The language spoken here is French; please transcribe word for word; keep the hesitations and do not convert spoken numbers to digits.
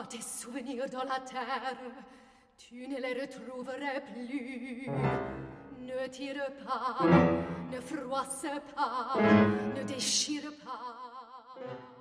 tes souvenirs dans la terre, tu ne les retrouverais plus. Ne tire pas, ne froisse pas, ne déchire pas.